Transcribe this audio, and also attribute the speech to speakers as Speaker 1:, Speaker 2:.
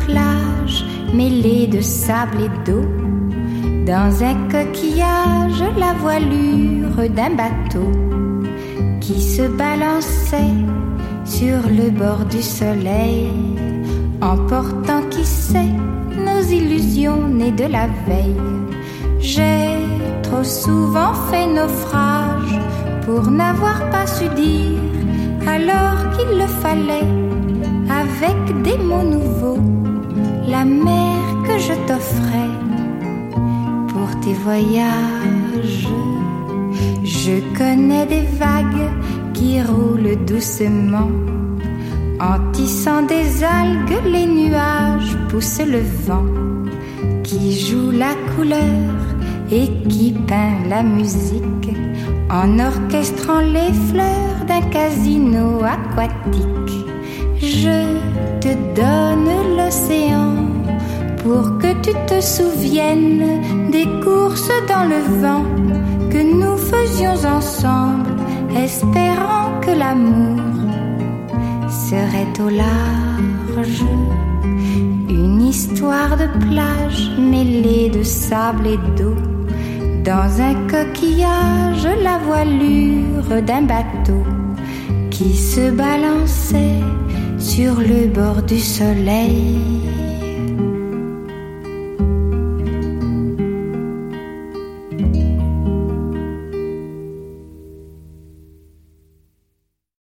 Speaker 1: plage mêlée de sable et d'eau. Dans un coquillage, la voilure d'un bateau qui se balançait sur le bord du soleil, emportant qui sait nos illusions nées de la veille. J'ai trop souvent fait naufrage pour n'avoir pas su dire alors qu'il le fallait, avec des mots nouveaux, la mer que je t'offrais pour tes voyages. Je connais des vagues qui roulent doucement, en tissant des algues les nuages poussent le vent, qui joue la couleur et qui peint la musique, en orchestrant les fleurs d'un casino aquatique. Je te donne l'océan pour que tu te souviennes des courses dans le vent que nous faisions ensemble, espérant que l'amour serait au large. Une histoire de plage mêlée de sable et d'eau, dans un coquillage, la voilure d'un bateau qui se balançait sur le bord du soleil.